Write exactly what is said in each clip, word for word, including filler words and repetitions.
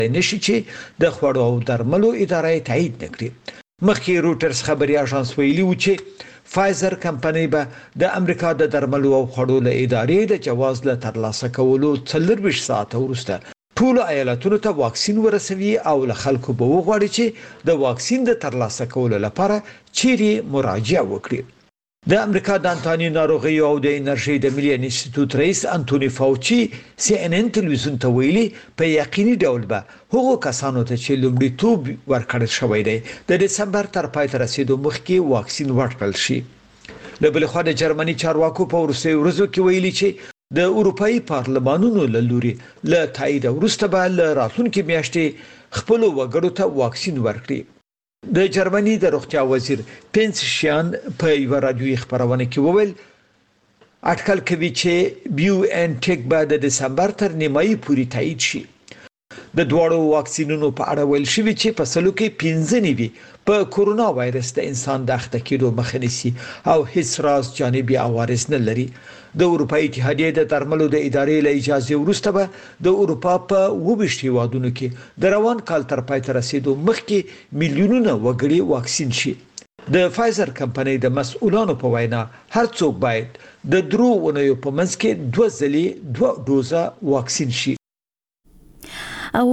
نشي چې د خوړو او درملو ادارې تایید نکړي. مخکې روټرز خبري اژانس ویلي و چې فایزر کمپنۍ به د امریکا د درملو او خوړو له ادارې د جواز له ترلاسه کولو څلورویشت ساعته وروسته ټول ایالتونو ته واکسین ورسوي او له خلکو به وغواړي چې د واکسین د ترلاسه کولو لپاره چیرې مراجعه وکړي. د امریکا د انتاني ناروغیو او د انرژي د ملي انسټیټیوټ رئیس انټونی فاوچي سی ان ان تلویزیون ته ویلي په یقیني ډول به هغو کسانو ته چې لومړیتوب ورکړل شوی دی د دسمبر تر پای ته رسیدو مخکې واکسین ورکړل شي. له بل خوا د جرمني چارواکو په وروستیو ورځو کې ویلي چې د اروپאי پارلمانونو له لوري له تایید وروسته به له راتلونکي میاشتې خپل وګړو ته واکسین ورکړي. د جرمني د روغتیا وزیر پنس شیان په یو رادیوي خبرونه کې وویل اټکل کوي چې بیو ان ټیک به د دسمبر تر نیمایي پورې تایید شي. د دواړو واکسینونو په اړه ویل شوی چې په سلو کې پنځه نیوي په کورونا وایرس د انسان د اخته کېدو مخه نیسي او هیڅ راز جانبي عوارض نه لري. د اروپאי اتحادیې د درملو د ادارې له اجازه وروسته به د اروپا په وبشتي وادونو کې د روان کال تر پای ته رسیدو مخکې میلیونونه وګړي واکسین شي. د فایزر کمپنۍ د مسؤلانو په وینا هر څوک باید د درو اونیو په منځ کې دوه ځلې دوه دوزه واکسین شي. او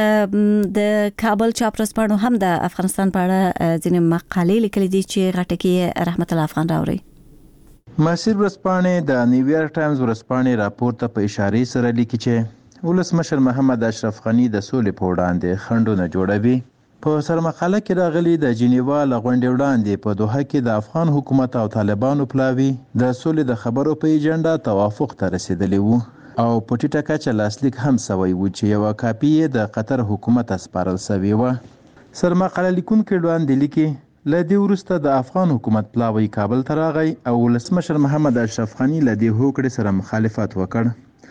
د کابل چاپرسپانو هم د افغانستان په اړه ځینې مقالې لیکلې دي چې غټه کې رحمت الله افغان راوړي. ماسیر ورځپاڼې د نیویارک ټایمز ورځپاڼې راپور ته په اشارې سره لیکي چې ولسمشر محمد اشرف غنی د سولې په وړاندې خنډونه جوړوي. په سرمقاله کې راغلي د جنیوا له غونډې وړاندې په دوحه کې د افغان حکومت او طالبانو پلاوي د سولې د خبرو په ایجنډا توافق ته رسیدلی وو او په ټیټه کچه لاسلیک هم سوی و چې یو کاپی د قطر حکومت اسپارل سوی و. سرمقاله لیکونکي وړاندې لیکي له دې وروسته د افغان حکومت پلاوی کابل ته راغی او ولسمشر محمد اشرف غنی له دې هوکړې سره مخالفت وکړ.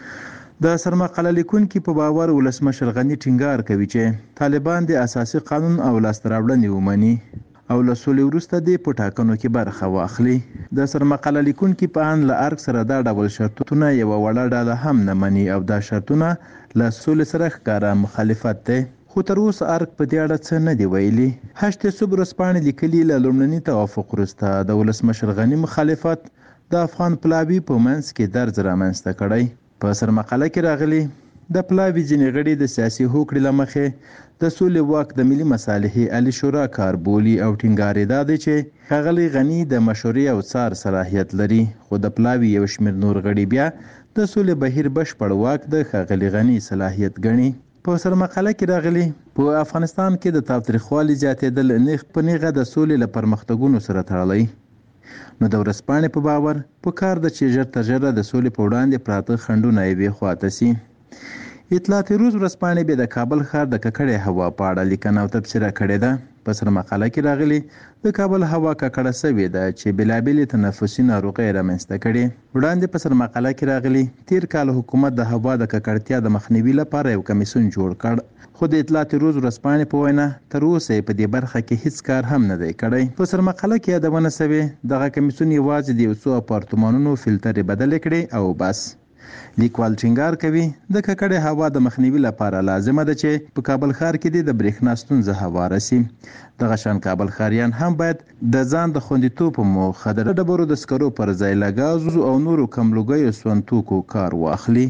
د سرمقاله لیکونکي په باور ولسمشر غنی ټینګار کوي چې طالبان د اساسي قانون او لاسته راوړنې ومني او له سولې وروسته د پټاکنو کې برخه واخلي. د سرمقاله لیکونکي په ان له ارګ سره دا ډول شرطونه یو وړه ډله هم نه مني او دا شرطونه له سولې سره ښکاره مخالفت دی. خو تر اوسه ارګ په دې اړه څه نه دی ویلي. هشت صبح ورځپاڼې لیکلي له لومړني توافق وروسته د ولسمشر غني مخالفت د افغان پلاوي په منځ کې درز رامنځته کړی. په سرمقاله کې راغلي د پلاوي ځینې غړي د سیاسي هوکړې له مخې د سولې واک د ملي مصالحې علي شورا کار بولي او ټینګار یې دا دی چې ښاغلی غني د مشورې او څار صلاحیت لري خو د پلاوي یو شمېر نور غړي بیا د سولې بهیر بشپړ واک د ښاغلي غني صلاحیت ګڼي. په سرمقاله کې راغلي په افغانستان کې د تاوتریخوالي زیاتېدل نیغ په نیغه د سولې له پرمختګونو سره تړلی. نو د ورځپاڼې په باور په کار ده چې ژر تر ژره د سولې په وړاندې پراته خنډونه یوې خواته سي. اطلاعات روز ورځپاڼې به د کابل ښار د ککړې هوا په اړه لیکنه او تبصره کړې ده. په سرمقاله کې راغلي د کابل هوا ککړه سوې ده چې بېلابېلې تنفسي ناروغۍ رامنځته کړي. وړاندې په سرمقاله کې راغلي تیر کال حکومت د هوا د ککړتیا د مخنیوي لپاره یو کمیسیون جوړ کړ خو د اطلاعات روز ورځپاڼې په وینا تر اوسه په دې برخه کې هیڅ کار هم نه دی کړی. په سرمقاله کې یادونه سوې دغه کمیسیون یوازې د یو څو اپارتمانونو فلټرې بدلې کړې او بس. لیکوال ټینګار کوي د ککړې هوا د مخنیوي لپاره لازمه ده چې په کابل ښار کې د برېښنا ستونزه هواره سي. دغه شان کابل ښاریان هم باید د ځان د خوندیتوب په موخه د ډبرو د سکرو پر ځای له ګازو او نورو کم لوګیو سون توکو کار واخلي.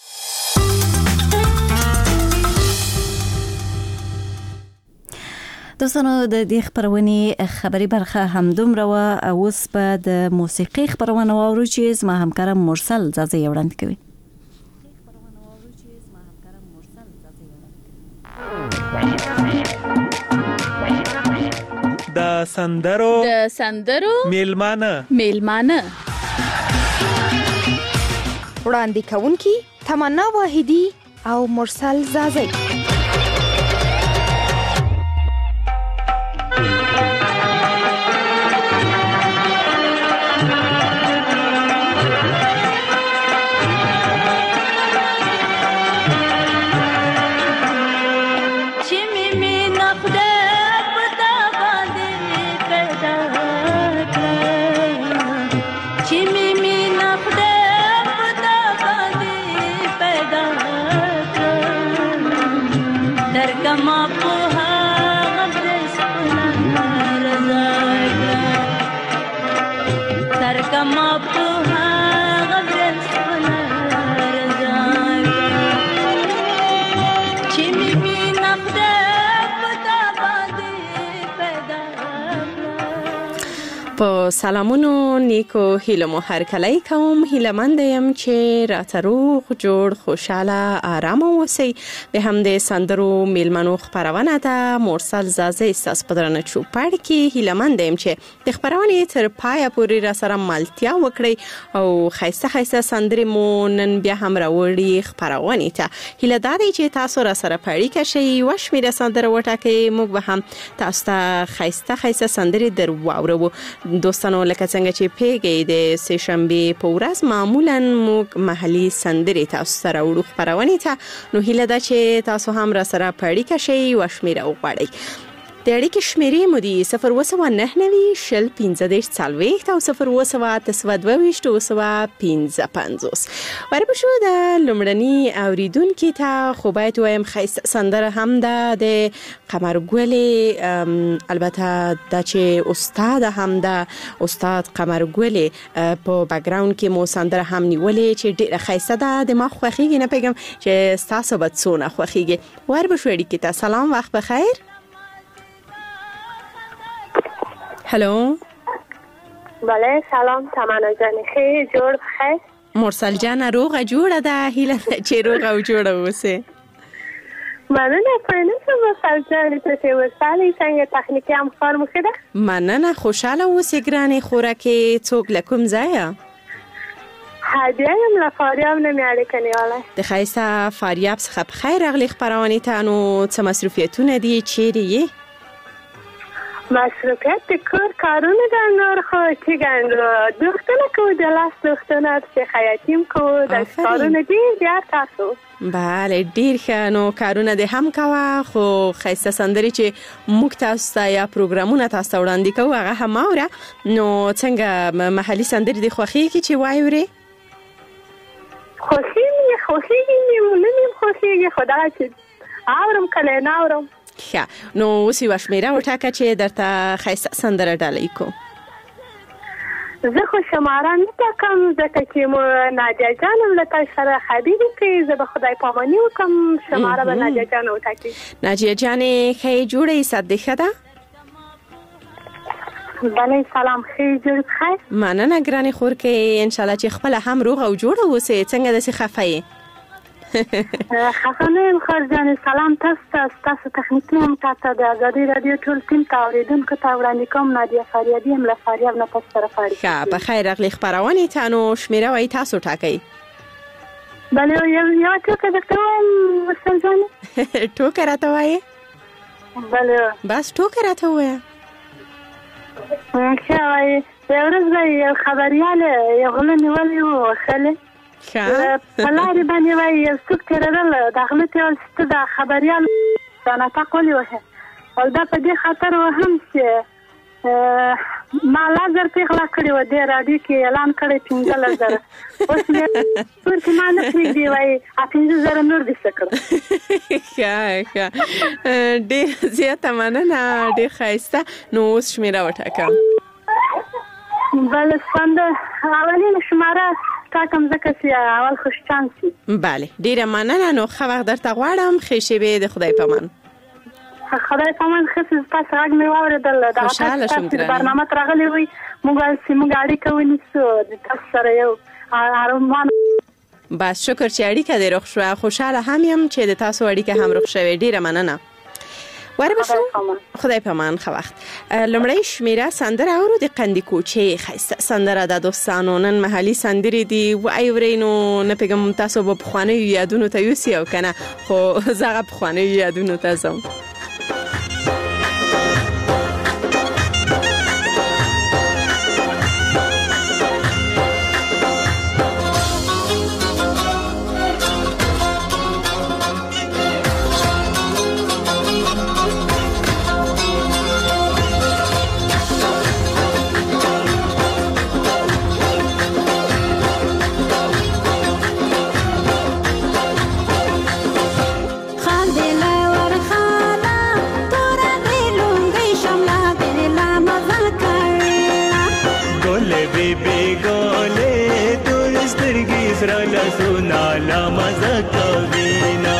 دوستانو د دې خبرونې خبري برخه همدومره وه. اوس به د موسیقي خبرونه واورو چې زما همکار مرسل زازه یې وړاندې کوي. د سندرو د سندرو میلمانه میلمانه وړاندې کوونکي تمنا واحدی او مرسل زازه. کما په هغه برس رضاګا سر کما په هغه برس رضاګا چې می مینا خدای پتا باندې پیدا په سلامونو نیکو هیله مو هر کله کوم هیله مند یم چې راته روغ جوړ خوشاله آرام اوسئ د همدې سندرو میلمنو خبرونه ده مرسل زازه استاس پدرنه چوپړ کې هیله مند یم چې د خبرونه تر پای پورې را سره ملتیا وکړي او خیسته خیسته سندرې مو نن بیا هم راوړي خبرونه ته هیله ده چې تاسو را سره پړی کشي وشمیره سندره وټکه موږ به هم تاسو ته خیسته خیسته سندرې در واورو دوستانو لکه څنګه چې پیګې د سه شنبه په ورځ معمولا موږ محلي سندرې تاسو سره وړو خبرونه ته نو هیله ده چې تاسو هم را سره پړی کشي وشمیره وغواړئ د اړیکې شمیرې مو دي صفر اووه سوه نهه نوي شل پنځه دېرش څلوېښت او صفر اووه سوه اته سوه دوه ویشت اووه سوه پنځه پنځوس ورپسې د لومړني اوریدونکي ته خو باید وایم ښایسته سندره هم ده د قمرګلې البته دا چې استاد هم ده استاد قمرګلې په بیکګراوند کې مو سندره هم نیولې چې ډېره ښایسته ده د ما خوښیږي نه پیګم چې تاسو به څونه خوښیږي ورپسې اړیکې ته سلام وخت بخیر هلو بله سلام تمنا جان خیلی جوړ بخیر مرسل جان روغه جوړه ده هیله چې روغه او جوړه اوسه مننه پرنسه مرسل جان ته ورسالي څنګه تخنیکی هم کار مو ښه ده مننه خوشاله اوسې ګرانې خوراکې څوک لکم ځایه هدیه یم له فاریاب نه مې اړیکه نیولی د ښایسته فاریاب څخه په خیر راغلې خپرونې ته نو څه مصروفیتونه دي چیرې یې مصروفیت د کور کارونه د نور خو چې ګڼو دوختونه کوو د لاس دوختونه چې خیاطیم کوو د کارونه دي بیا تاسو بله ډیر ښه نو کارونه دې هم کوه خو ښایسته سندرې چې موږ تاسو ته یا پروګرامونه تاسو ته وړاندې کوو هغه هم اوره نو څنګه محلي سندرې دې خوښېږي چې واورې خوښېږي خوښېږي نه مې خوښېږي خو دغه چې اورم کله نه اورم ښه نو اوس یوه شمېره وټاکه چې درته ښایسته سندره ډالۍ کو زه خو شماره نه ټاکم ځکه چې مو نادیه جان هم له تاسو سره خبرې کوي زه به خدای پاماني وکړم شماره به نادیه جان وټاکي نادیه جانې ښه یې جوړه یې صد دې ښه ده بله سلام ښه یې جوړ بخیر مننه ګرانې خورکې انشاءالله چې خپله هم روغه او جوړه اوسې څنګه داسې خفه یې خفه نه یم خور جانې سلام تاسو ته ستاسو تخنیکي هم تاته د ازادي راډیو ټول ټیم ته اورېدونکو ته وړاندې کوم نادیه فریادي هم له فاریاب نه تاسو سره فاریاب ښه په خیر راغلې خپرونې ته نو شمېره وایي تاسو ټاکئ بله یوه ټوکه درته وایم مرسل جانې ټوکه راته وایې بله بس ټوکه راته ووایه ښه وایي یوه ورځ به یو خبریال یو غله نیولی و وښلې په لارې باندې وایي یو څوک تېرېدل د غله ته ویل چې ته د خبریال دا ناټک ولې وهې او دا په دې خاطر وهم چې ما لس زره پیغله کړې وه دې راډیو کې اعلان کړی پنځلس زره اوس مې تور کې ما نه پرېږدي وایي پنځه زره نور دې څه کړه ښه ښه ډېر زیاته مننه ډېر ښایسته نو اوس شمېره وټاکه بله سنده اولینه شماره ټاکم ځکه چې اول خوش چانس وي بله ډېره مننه نو ښه وخت درته غواړم ښې شېبې د خدای پامان خدای پامان ښه چې تاسو غږ مې واورېدل دغه تاسو برنامه ته راغلی وئ موږ چې موږ اړیکه ونیسو د تاسو سره یو ارمان بس شکر چې اړیکه دې روغ شوه خوشحاله هم یم چې د تاسو اړیکه هم روغ شوې ډېره مننه وربشو خدای پامان ښه وخت لومړی شمېره سندره اورو د قندي کوچې ښایسته سندره ده دوستانو نن محلي سندرې دي واورئ نو نه پوهېږم تاسو به پخوانیو یادونو ته یوسئ او که نه خو زه هغه پخوانیو یادونو ته ځم خان دې لا ورخان سره لاسونه لا مزه کوینا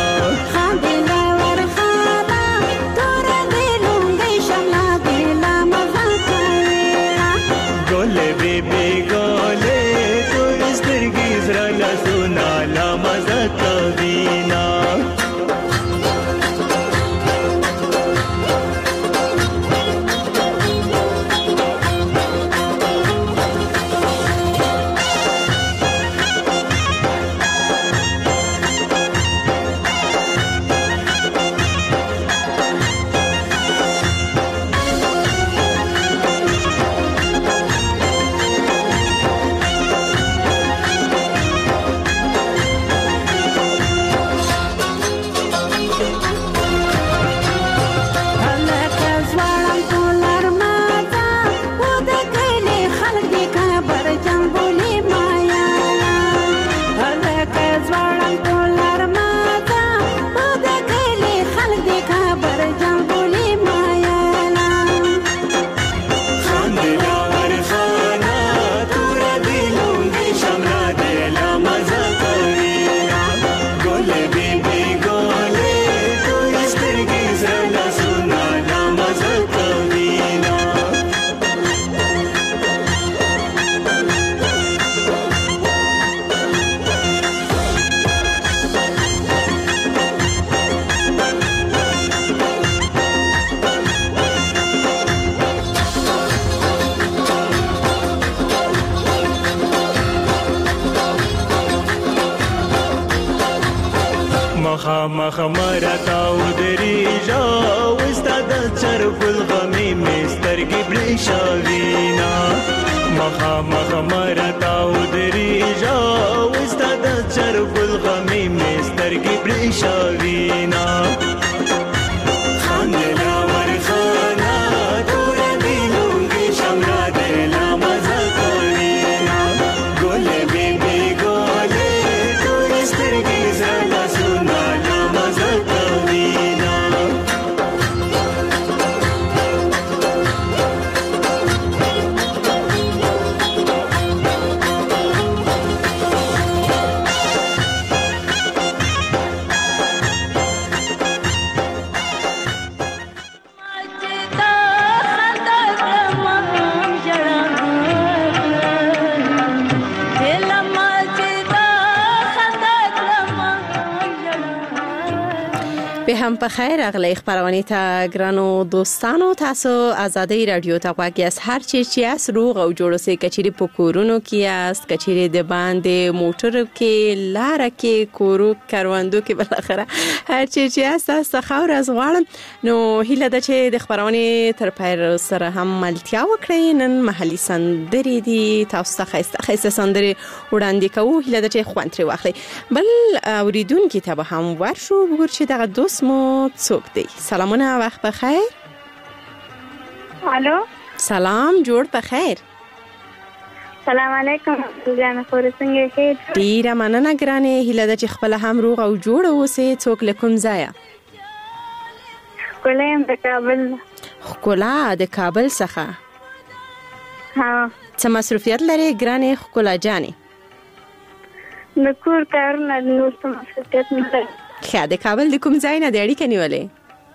ګولې بیبي ګولې تور سترګې سره لاسونه لا مزه کوینا مخ مرتا ودریجا واستاد چرف الغمی مسترګي برښاوینا مخ مخ مرتا ودریجا واستاد چرف الغمی مسترګي برښاوینا خاندلا ورخانا تور دینونګي شمرا دلا مزه کوینا ګولې بیبي ګولې تور سترګې زړه سونه هم په خیر اغلی خبرونه ته ګرانو دوستانو تاسو آزادۍ رادیو ته واګیاس هر چی چې اس روغ او جوړ سي کچيري په کورونو کې اس کچيري د باندې موټر کې لار کې کورو کاروندو کې بل اخره هر چی چې اس تاسو خور از غواړم نو هله د چې د خبرونه تر پیر سره هم ملتیا وکړي نن محلي سندري دي تاسو ته خسته خسته سندري وړاندې کوو هله د چې خوانتري واخلي بل اوریدونکو ته به هم ورشو وګور چې دغه دوست مو څوک دی سلامونه وخت بخیر الو سلام جوړ بخیر سلام علیکم جان خور څنګه یې ډیره مننه ګرانه هله د چې خپل هم روغ او جوړ اوسې څوک لکم ځای کولم د کابل خکولا د کابل څخه ها څه مصروفیت لري ګرانه خکولا جانې د کور کارونه نور څه مصروفیت نه لري خیا د کابل د کوم ځای نه د اړیکې نیولې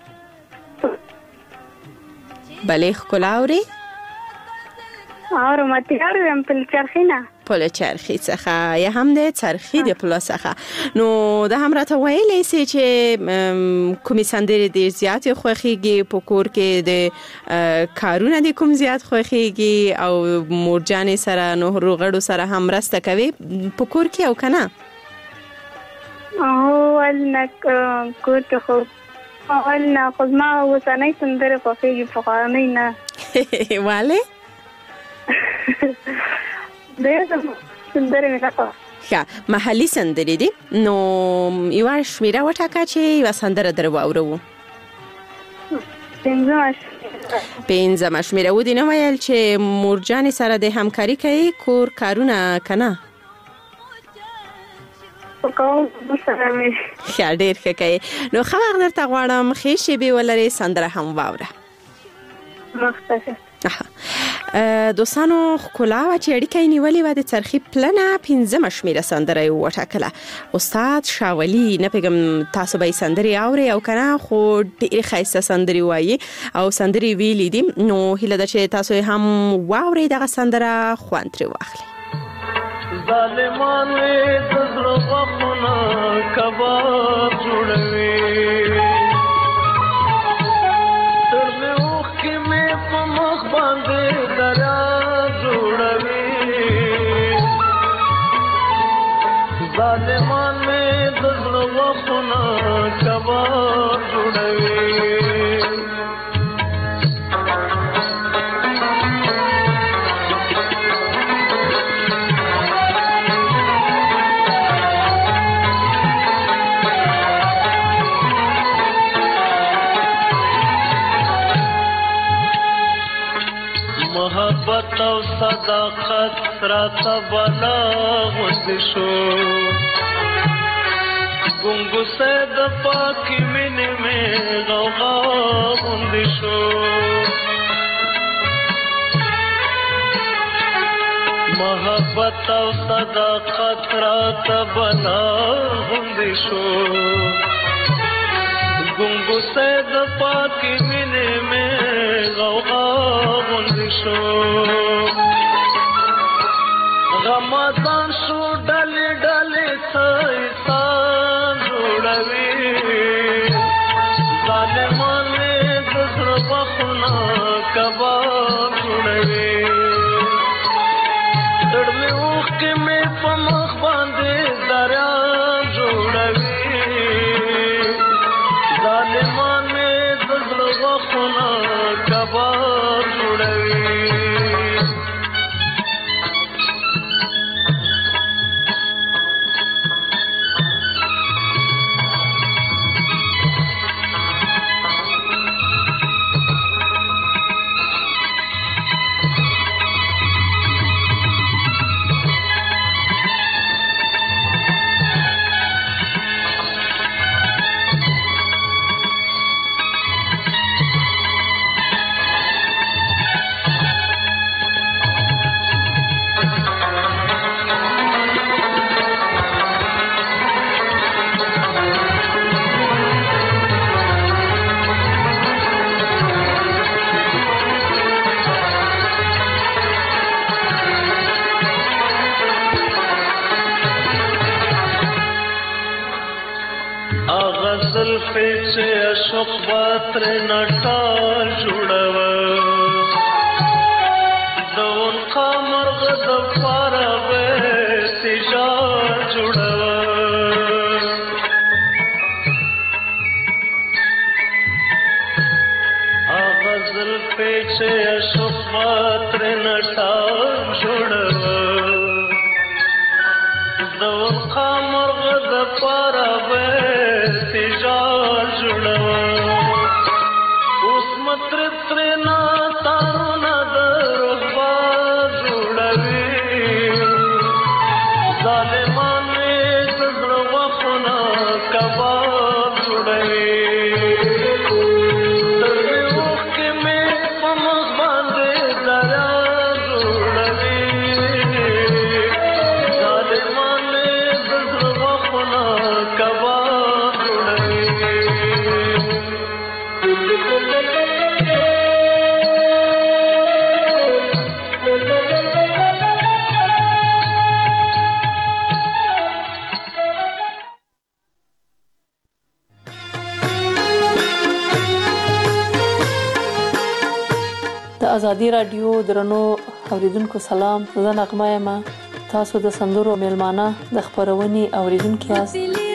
بلې خکولا اوري اور ماتیار هم په چرخینه په چرخی څخه یا هم د چرخی د پلا څخه نو د هم راته ویلې سي چې کومې سندرې ډېر زیات خوښيږي په کور کې د کارونه د کوم زیات خوښيږي او مورجانې سره نو روغړو سره هم راسته کوي په کور کې او کنه او ولنک کوته خو ولنا خو ما وسنۍ سندره خوښيږي په قانې نه والے دغه سندره مې راکړه ښه محلي سندرې دي نو یو شمیره وټاکه چې یو سندره درو اورو پنځم شمیره و دي نو ویل چې مورجانې سره د همکاري کوي کور کارونه کنه کوم سره مې ښه ډېر ښه کوي نو خو هغه درته غواړم ښې شیبې ولري سندره هم واوره مختصر دوستانو ښکلا وه چې اړیکه یې نیولې وه د څرخي پلنه پنځمه شمېره سندره یې وټاکله. استاد شاولي نه پوهېږم تاسو به یې سندرې اورئ او که نه خو ډېرې ښایسته سندرې وایي او سندرې ویلي دي. نو هیله ده چې تاسو یې هم واورئ دغه سندره خوند ترې واخلئ. ظالمان مې د زړه غمونه کباب جوړوي تر مې اوښکې مې په مخ باندې دریا جوړوي ظالمان مې د زړه غمونه کباب جوړوي محبت او صداقت راته بلا غوندې شو ګونګوسې د پاکې مینې مې غوغا غوندې شو محبت او صداقت راته بلا غوندې شو ګونګوسې د پاکې مینې مې غوغا غوندې شو غمازان شو ډلې ډلې څه انسان جوړوي ظالمان مې د زړه غمونه کباب جوړوي زړه مې اوښکې مې په مخ باندې دریا جوړوي ظالمان مې د زړه غمونه کباب جوړوي زلفې عشق باتر نټال جوړوه د ونقا مرغ د پاره به تجار جوړوه هغه زلفې چې عشق باتر نټال جوړوه د ونقا مرغ د پاره به تجار جوړوه اوس متر ترنا تارونه د روحبا جوړوي ظالمان مې د زړه غمونه کباب جوړوي تر مې اوښکې مې په مخ باندې دریا جوړوي ظالمان مې د زړه غمونه کباب جوړوي د ازادي رادیو درنو اوریدونکو سلام، زه نغمه یم. تاسو د سندرو میلمانه د خبرونې اوریدونکو یاست.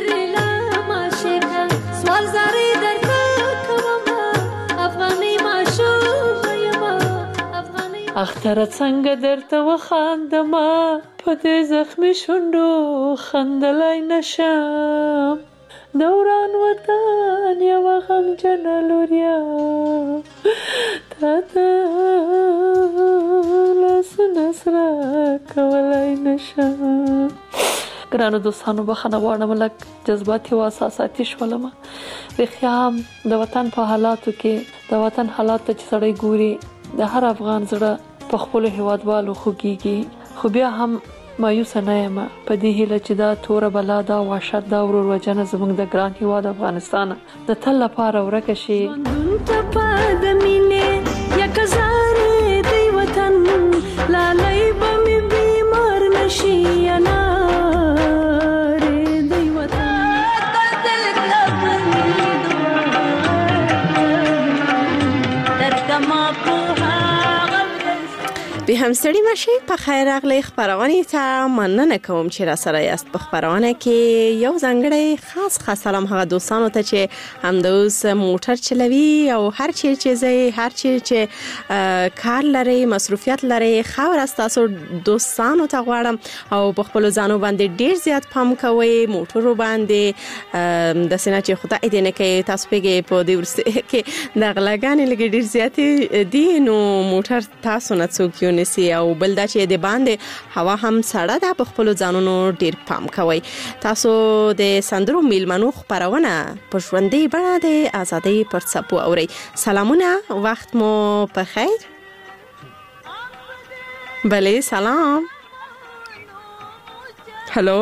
اختر څنګه درته وخاندما په دې زخمي شونډو خندلای نشم دوران وطن یو غم جنلوریا تاته لاس نسرا کولای نشم. ګرانو دوستانو بخښنه غواړم لږ جذباتي او احساساتي شولم. رښتیا هم د وطن په حالاتو کې د وطن حالات ته چې سړی ګوري د هر افغان زړه په خپل هیوادوالو خوږیږي، خو بیا هم مایوسه نه یم په دې هیله چې دا توره بلا دا وحشت دا ورور وجنه زموږ د ګران هیواد افغانستان د تل لپاره ورکه شي. به هم ستړي مشي په خیر راغلی خبرونه ته مننه کوم چې را سره یاست په خبرونه کې یو ځانګړی خاص خاص سلام هغه دوستانو ته چې هم د اوس موټر چلوي او هر چی چې هر چی چې کار لري مصروفیت لري خاور تاسو دوستانو ته غواړم او په خپل ځانو باندې ډیر زیات پام کوئ موټر باندې د سینه چې خدای دې نه کوي تاسو پیګه په دې ورسته کې د غلاګان لګ ډیر زیات دي نو موټر تاسو نه څوک نسی او بل دا چې د باندې هوا هم سړه ده په خپل ځانونو ډیر پام کوئ. تاسو د سندرو میلمنو خبرونه په ژوندۍ بڼه د ازادۍ پر څپو اورئ. سلامونه، وخت مو په خیر. بله سلام. هلو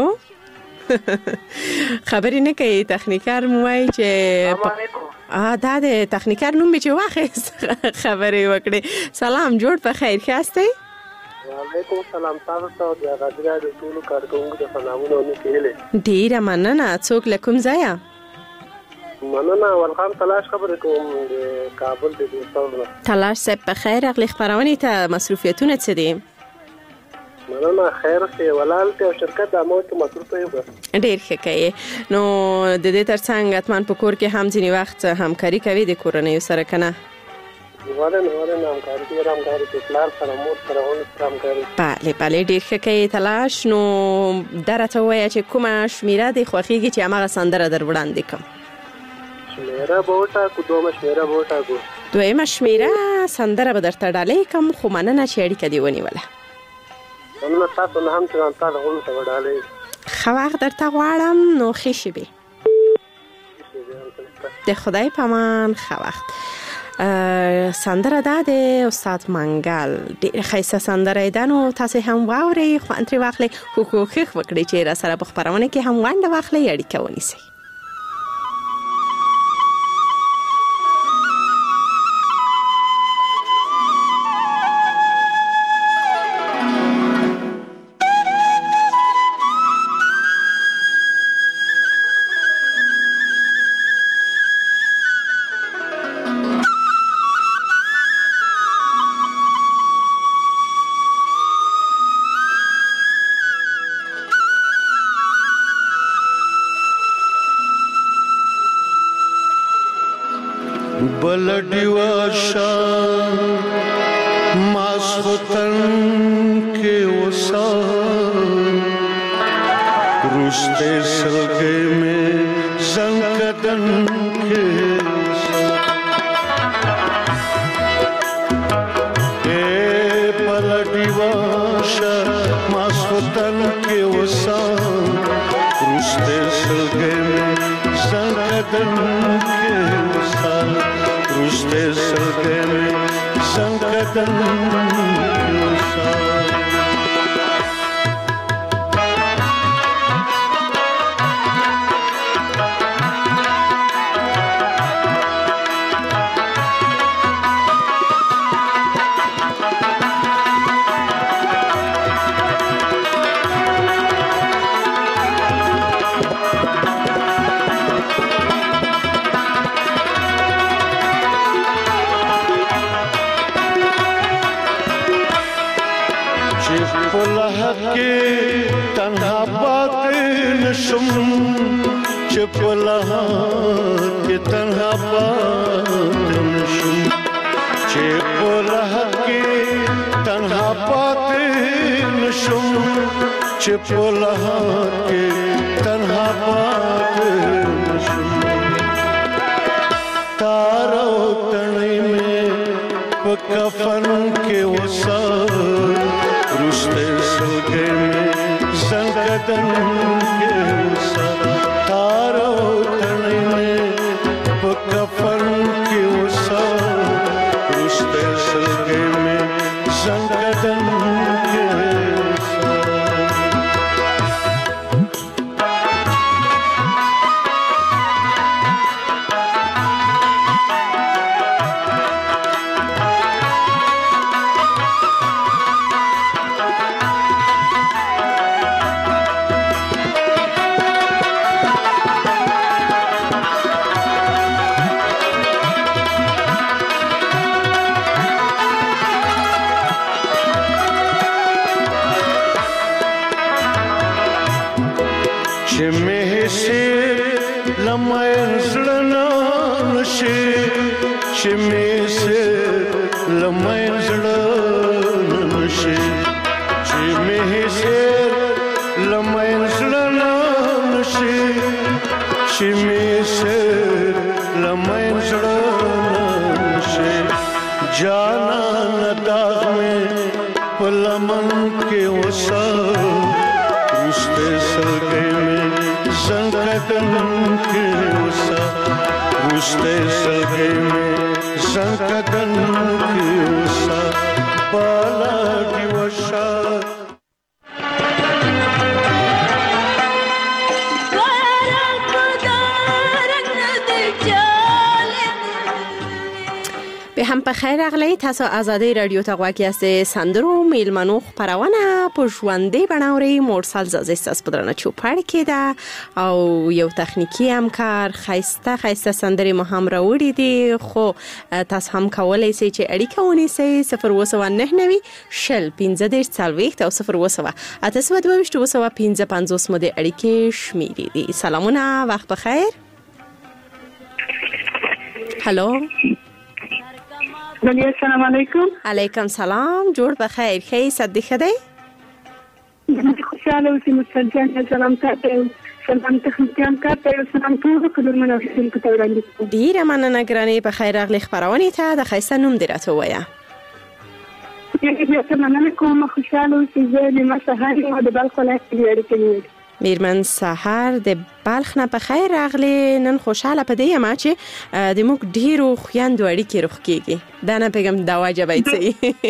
خبرې نه کوي تخنیکر مو وایي چې ا دا د تخنیکر نوم چې واخیست خبرې وکړي. سلام، جوړ په خیر ښاستئ؟ وعلیکم السلام. تاسو ته د غاډي د ټولو کارکونکو د سلامونه او نیکیله. ډیره مننه. څوک له کوم ځایه؟ مننه. ولخان تلاش خبرې کوم د کابل د دوستانو. تلاش صاحب په خیر راغلی. خبرونه ته مصروفیتونه څه دي؟ مننه خیر سه ولالته او شرکت د اموت مصروف یو ډیر ښه کوي. نو د دې ترڅنګ اتمن په کور کې هم ځینی وخت همکاري کوي د کورنۍ سره کنه؟ واره نه واره نه همکاري کوي همکاري کوي پلان سره مور سره ون سره همکاري. بله بله ډیر ښه کوي. تلاش نو درته وایي چې کومه شمیره د خوخیږي چې هغه سندره در وړاندې کوم؟ شمیره بوټا کو دوه شمیره بوټا کو دویمه شمیره سندره به درته ډالې کوم خو مننه چې اړیکه دی ونیوله. نو تاسو نه هم څنګه تاسو غوښتل ته وډالې خو وخت درته غواړم نو خېشي به د خدای پامان. خو وخت سندره ده د استاد منګل ډېر ښایسته سندره ده نو تاسو هم واورئ خوند ترې واخلئ خو کوښښ وکړئ چې را سره په خپرونه کې هم ونډه واخلئ اړیکه ونیسئ. بلډي واشا ماسوتن کې وسا روسته سلګې مې زنګدن کې اے بلډي واشا ماسوتن کې وسا روسته سلګې مې زنګدن کې وسا روسته سلګې مې زنګدن کې وسا تنها پاتې نشم چې په لحد کې تنها پاتې نشم چې په لحد کې تنها پاتې نشم چې په لحد کې تنها پاتې نشم تار او تڼۍ مې په کفن کې وسا روسته سلګې مې زنګدن کې وسا تار او تڼۍ مې په کفن کې وسا روسته سلګې مې زنګدن چې مې سر لمن زړه نشي چې مې سر لمن زړه نشي چې مې سر لمن زړه نشي جانا نداغ میں پلمن کے وسا رشتے سلگے میں زنکدن کے وسا رشتے سلگے میں زنکدن کے وسا بالا کی وشا به هم په خیر راغلی. تاسو آزادۍ رادیو ته غواړئ چې سندرو میلمنو خبرونه په ژوندۍ بڼاوري مورسل زازي ستاسو په درنه چوپړ کې ده او یو تخنیکی همکار خیسته خیسته سندرې مو هم راوړي دي خو تاسو هم کولای شئ چې اړیکه ونیسئ صفر اووه سوه نهه نوي شل پنځه دېرش څلوېښت او صفر اووه سوه اته سوه دوه ویشت اووه سوه پنځه پنځوس مو د اړیکې شمیرې دي. سلامونه، وخت بخیر. هلو السلام علیکم. علیکم سلام. جوړ بخیر. خی صدې خدای خوشاله اوسې مستجان سلام تاسو سلام تخنیکان کارته سلام ټول کډور منافسین کو ته وړاندې ډیره مننه ګرانې. په خیر راغلی خبرونه ته د خیسته نوم دی راته وایا. یې ته مننه کوم. خوشاله اوسې زه د مسحر او د بلخ ولایت لري کې میرمن سحر د بلخ نه په خیر راغلی. نن خوشاله پدې یم چې د موږ ډیرو خويندو اړیکې روخ کېږي. دا نه پیغام دا واجب ایڅي.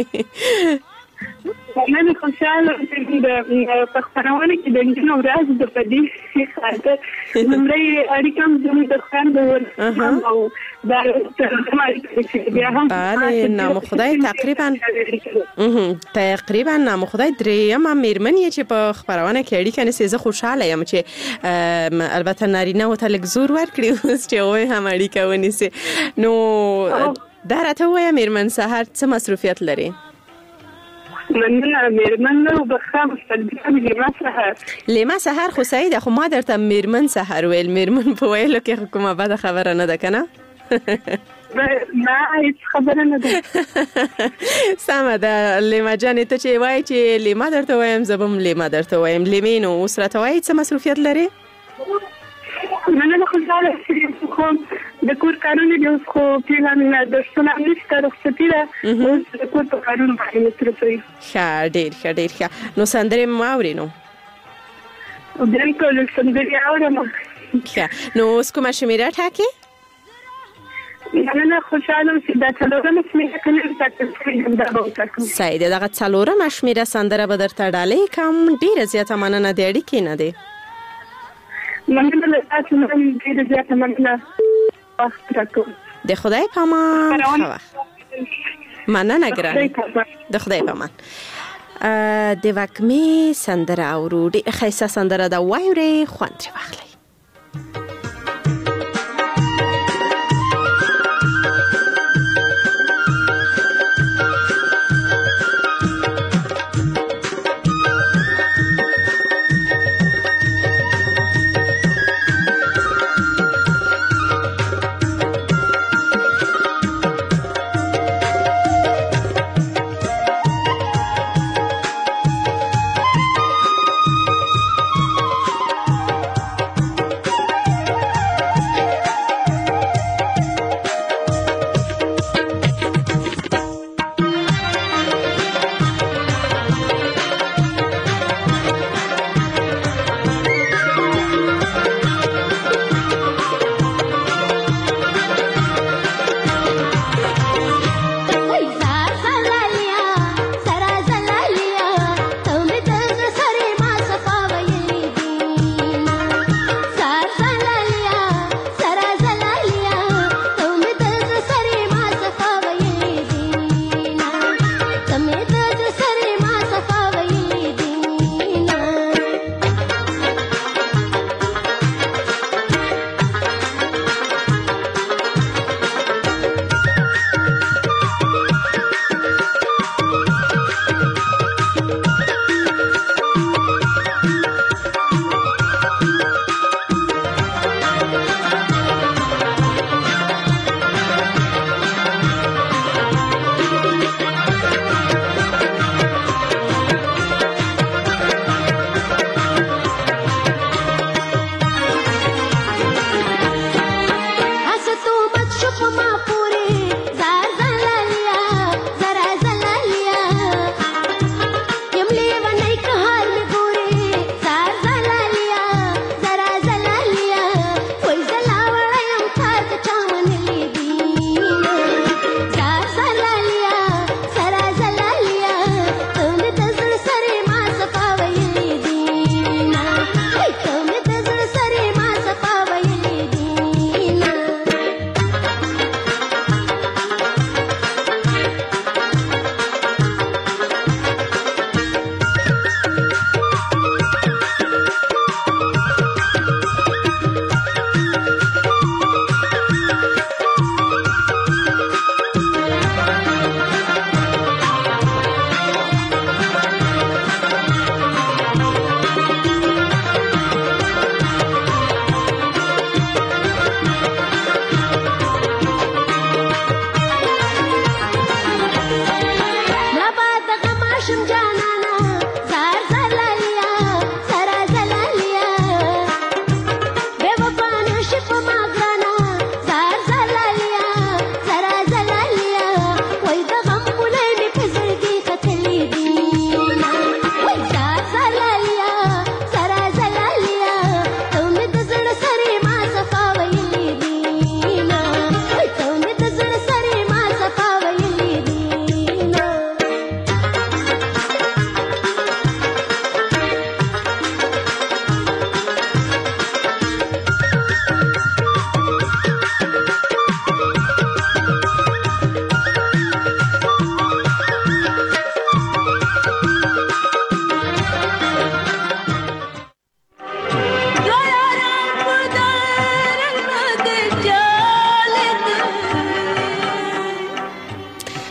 نن خوشاله چې د پښتنوالي کې د انجنونو ورځ د پدې خاطر نمبرې اړیکم زموږ د خويندو او دا بیا هم بله نام خدای تقریبا تقریبا نام خدای دریم میرمن یې چې په خبرونه کې اړیکه نسي. زه خوشاله یم چې البته نارینه او ته لږ زور ورکړي اوس چې وای هم اړیکه ونیسي. نو دا راته وایه میرمن سحر څه مصروفیت لري؟ مننه میرمن نو بخښه مستقیم لیما سحر. لیما سحر خو صحیح ده خو ما درته میرمن سحر ویل. میرمن په ویلو کې کومه بده خبره نه ده کنه؟ نه هیڅ خبره نه ده. سمه ده لیما جانې ته چې وایي چې لیما درته وایم زه به هم لیما درته وایم. لیمې نو اوس راته وایي څه مصروفیت لري؟ مننه خوشاله خو د کور کارونه دي اوس خو پیلان د شتونه نشته رخصتي ده اوس د کور په کارونه باندې مصروف یم. ښه ډېر ښه ډېر ښه. نو سندرې مو اورې نو؟ بالکل سندرې اورم. ښه نو اوس کومه شمېره ټاکې؟ مننه خوشاله اوسې. دا څلورمه شمېره که نه وي ټاکل شوې یم دا به وټاکم. صحیح دی. دغه څلورمه شمېره سندره به درته ډالۍ کړم. ډېره زیاته مننه د اړیکې نه دی. مننه له تاسو نه ډېره زیاته مننه. وخت راکوم. د خدای په امان. مننه ګرانې. د خدای په امان. د وکمې سندره اورو. ډېره ښایسته سندره ده. واورئ خوند ترې واخلئ.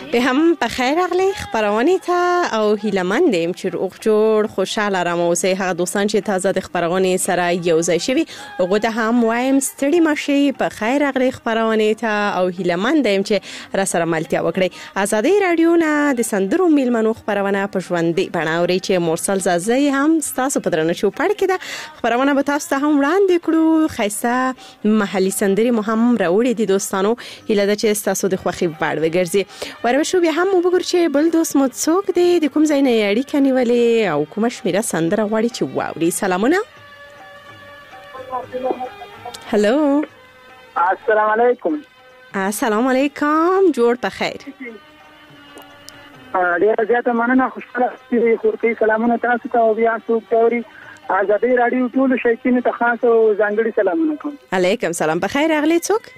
به هم بخیر راغلی خبرونه ته او هیلمند ایم چې روغ جوړ خوشاله رام اوسې هغه دوستان چې تازه د خبرونه سره یو ځای شوي هغه ته هم وایم ستړي مشي بخیر راغلی خبرونه ته او هیلمند ایم چې را سره ملتیا وکړي. ازادي رادیو نه د سندرو میلمنو خبرونه په ژوندۍ بڼه اوري چې مرسل زازي هم تاسو په درنه شو پړ کې ده خبرونه به تاسو ته هم وړاندې کړو. خیسه محلي سندري مو هم راوړي دي دوستانو هیله ده چې تاسو د خوخي وړ وګرځي. ورشو بیا هم وګور چې بل دوست مو څوک دی د کوم ځای نه اړیکه نیولې او کوم شمیره سندره غواړي چې واوري. سلامونه. هلو السلام علیکم. السلام علیکم. جوړ په خیر. ډیره زیاته مننه خوشاله چې خورتي سلامونه تاسو ته او بیا څوک توري ازادي رادیو ټول شایقین ته خاص او ځانګړي سلامونه کوم. علیکم سلام. په خیر اغلی څوک؟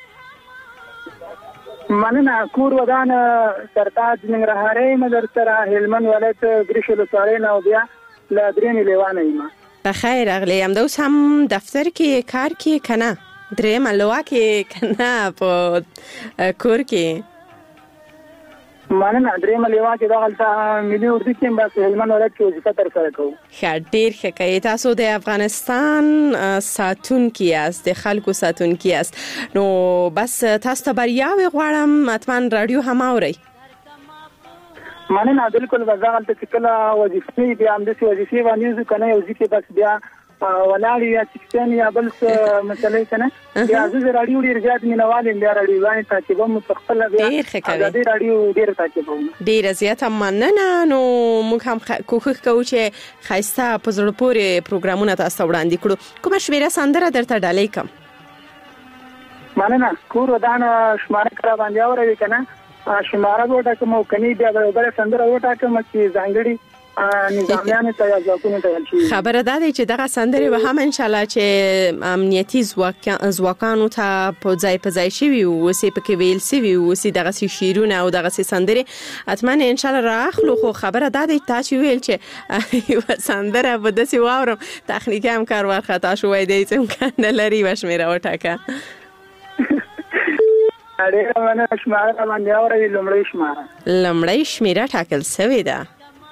مننه کور ودان سرتاج ننګرهاري مدر سره هلمند ولایت ګریشل سارین او بیا لادرین لیوانه ما. په خیر اغلی هم دوس هم دفتر کې کار کې کنه درې ملوا کې کنه په کور کې مننه درې ملوا کې دغلته ملي اردو کې بس هلمند ولایت کې وظیفه تر سره کوم. ښه ډیر ښه کوي. تاسو د افغانستان ساتونکي یاست د خلکو ساتونکي یاست نو بس تاسو ته بریاوي غواړم اتمن رادیو هم اوري. مننه بالکل وزغلته چې کله وظیفه بیا هم د وظیفه باندې کنه یو ځکه بس بیا ولاړ یا چکتن یا بل څه مسلې کنه بیا د رادیو ډیر زیات مینوال بیا رادیو باندې تاکي به مستقبل بیا د رادیو ډیر تاکي به ډیر زیات مننه. نو موږ هم کوښښ کوو چې خاصه په زړه پورې پروګرامونه تاسو وړاندې کړو. کومه شمیره سندره درته ډالۍ کوم؟ مننه کور ودان شماره کرا باندې اوري کنه شماره وټا کوم کني بیا بل سندره وټا کوم چې ځانګړي نظامیان ته ځکونه ته شي. خبره ده چې دغه سندره به هم ان شاء الله چې امنیتي ځواکانو ته په ځای په ځای شي او سي په کې ویل سي او سي دغه شیرونه او دغه سندره اتمنه ان شاء الله راخلو. خو خبره ده چې ویل چې یو سندره به د سی واورم تخنیکی هم کار ورخطا شوې دی چې امکان لري وشمیره وټاکه. اړه باندې شماره باندې اوري لمړی شماره لمړی شمیره ټاکل شوې ده.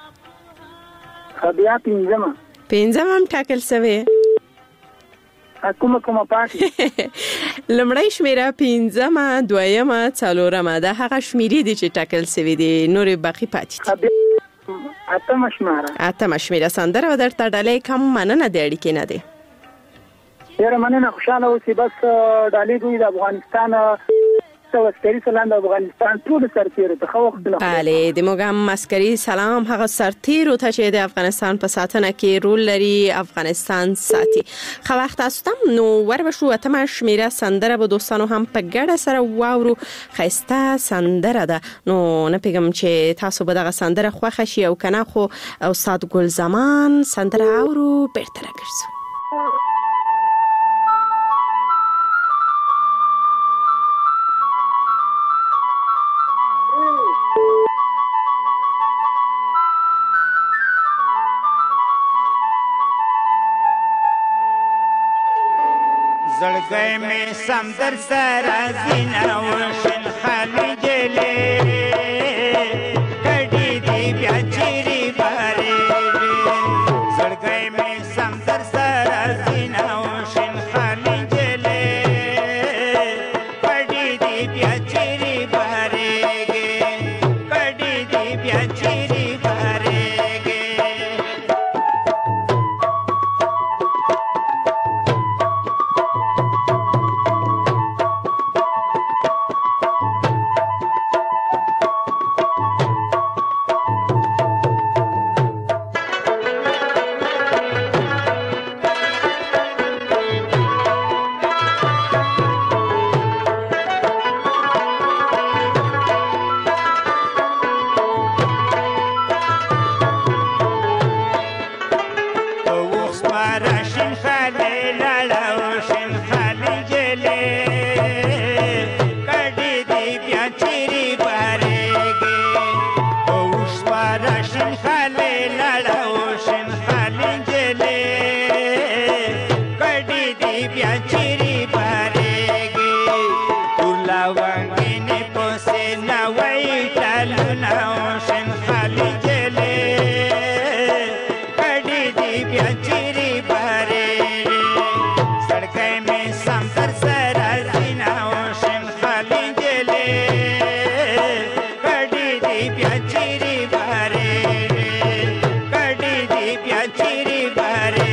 بیا پنځمه پنځمه هم ټاکل شوې کومه کومه پاتې لمړی شمیره پنځمه دویمه څلورمه ده هغه شمیرې دي چې ټاکل شوې دي نورې باقي پاتې دي. اتمه شمیره اتمه شمیره سندره درته ډالۍ کوم. مننه د اړیکې نه دی. ډیره مننه خوشاله اوسئ. بس ډالۍ دوی د افغانستان عسکري سلام د افغانستان ټول سرتیرو ته خو وخت نه bale د موږ عسکري سلام هغه سرتیرو ته چې د افغانستان په ساتنه کې رول لري افغانستان ساتي. خو وخت استم نو وربشو اتمه شمیره سندره به دوستانو هم په ګډه سره واورو. خسته سندره ده نو نه پیغام چې تاسو به دغه سندره خوښ شي او کنه خو استاد ګل زمان سندره اورو بیرته راګرځو. زړګی مې سمندر سره زینه وشن خالي جلې کډې دې بیا چیرې بارې زړګی مې سمندر سره زینه وشن خالي جلې کډې دې بیا چیرې بارې کډې دې بیا چیرې بارې Wait. کډی دی بیا چیرې بارې کډی دی بیا چیرې بارې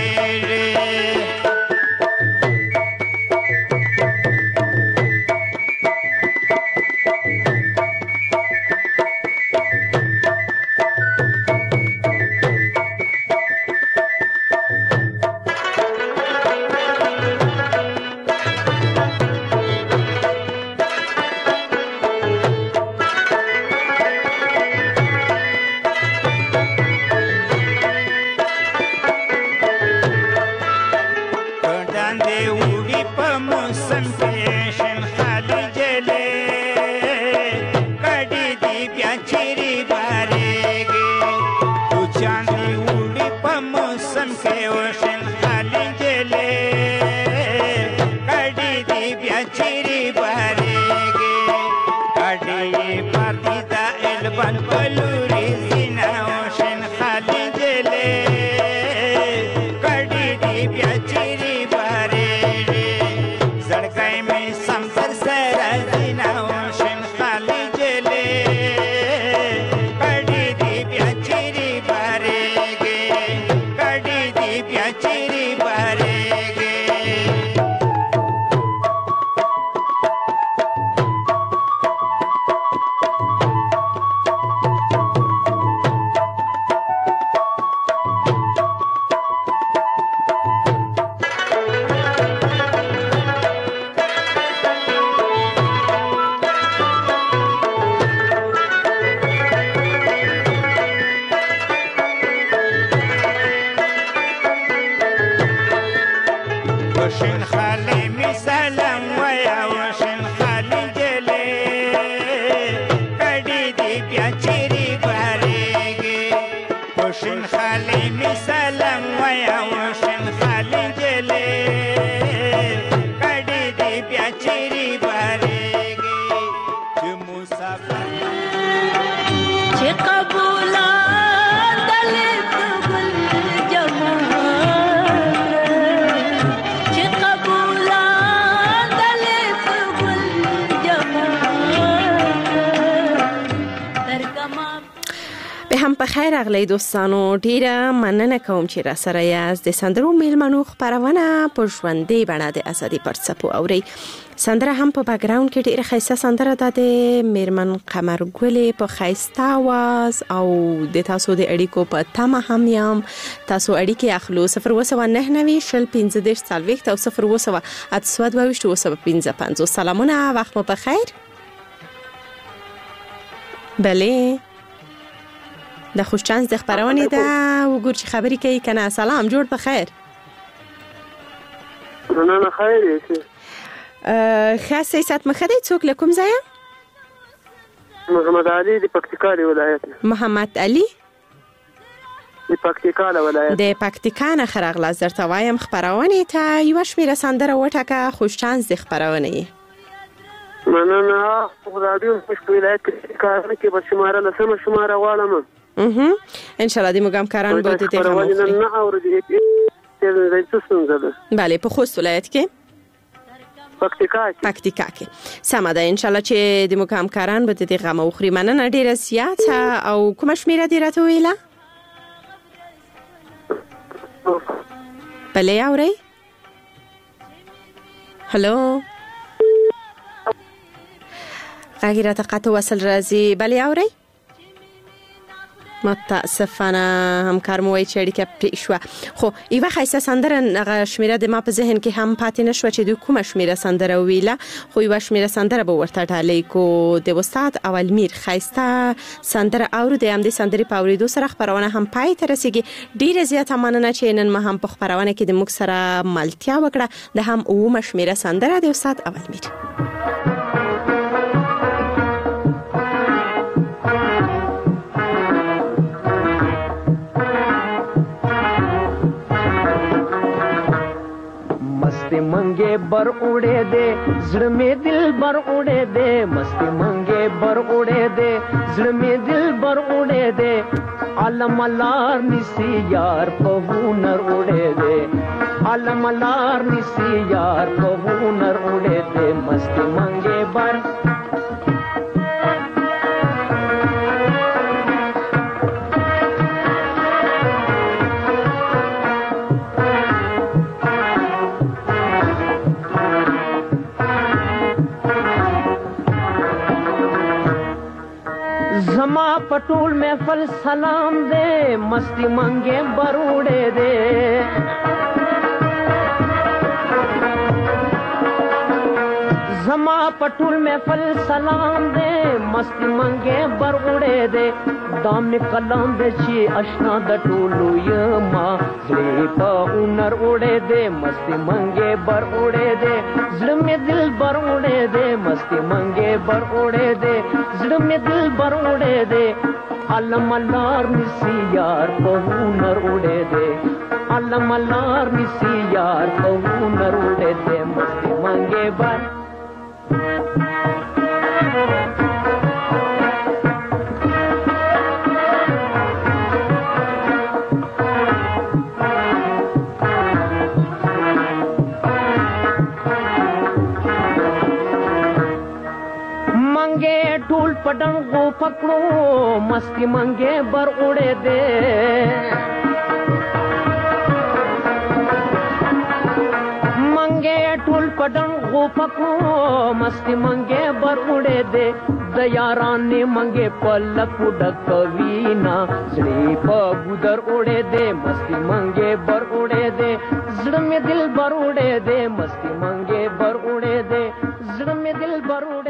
خیر اغلی دوستانو ډیره مننه کوم چې را سره یاست. د سندرو میلمنو خبرونه په ژوندۍ بڼه د ازادي پر څپو اوري. سندره هم په بیکګراوند کې ډیره ښایسته سندره ده د میرمن قمر ګلې په ښایسته आवाज او د تاسو د اړیکو په تمه هم یم. تاسو اړیکې اخلو صفر اووه سوه نهه نوي شل پنځه دېرش څلوېښت او صفر اووه سوه اته سوه دوه ویشت اووه سوه پنځه پنځوس. سلامونه، وخت مو په خیر. بله د خوشچانس د خبرونه ده وګور چې خبرې کوي کنه. سلام، جوړ په خیر. نه نه خیر یې. خاصه سات مخدی څوک لکم ځای؟ محمد علي د پکتیکا ولایت. محمد علي د پکتیکا ولایت. د پکتیکا نه خرغله زرته وایم خبرونه ته یو شمیره سندره وټکه خوشچانس د خبرونه. مننه. رادیو په ولایت کې کار کې به شماره لسمه شماره غواړم. اها ان شاء الله د موږ همکاران به دې ته غواړي. نه اورې دې څه څنګه ده؟ بله په خوست ولایت کې پکتیکا کې پکتیکا کې سم ده. ان شاء الله چې د موږ همکاران به دې غم او خوري. مننه ډیره زیاته. او کوم شمیره دې راته ویله؟ بله اورئ؟ هلو غږ راته قطع وصل راځي. بله اورئ؟ متاسفانه همکار مو وایي چې اړیکه پرې شوه. خو یوه ښایسته سندره هغه شمیره د ما په ذهن کې هم پاتې نه شوه چې دوی کومه شمیره سندره وویله، خو یوه شمیره سندره به ورته ډالۍ کو. د استاد اولمیر ښایسته سندره اورو. د همدې سندرې په اورېدو سره خپرونه هم پای ته رسېږي. ډېره زیاته مننه چې نن ما هم په خپرونه کې د موږ سره ملتیا وکړه. د هم اوومه شمیره سندره د استاد اولمیر. मंगे बर उड़े दे जड़ में दिल बर उड़े दे, मस्ती मंगे बर उड़े दे जड़ में दिल बर उड़े दे, आलम अलार निसी यार पहुनर उड़े दे, आलम अलार निसी यार पहुनर उड़े दे, मस्ती मंगे बर زما پټول محفل سلام دے مستی منگے بروڑے دے زما پټول محفل سلام دے مستی منگے بروڑے دے دام کلام دے چی اشنا د ټولو یما زړه په اونر وړې دے مستی منگے بر وړې دے زړه می دل بر وړې دے مستی منگے بر وړې دے زړه می دل بر وړې دے علم لار نسی یار په اونر وړې دے علم لار نسی یار په اونر وړې دے مستی منگے بر ټول پډنګ غو پکړو مستی منګه بر اڑے دے منګه ټول پډنګ غو پکړو مستی منګه بر اڑے دے د یارانې منګه پلک ډک وینا زړه په ګودر اڑے دے مستی منګه بر اڑے دے زړه می دل بر اڑے دے مستی منګه بر اڑے دے زړه می دل بر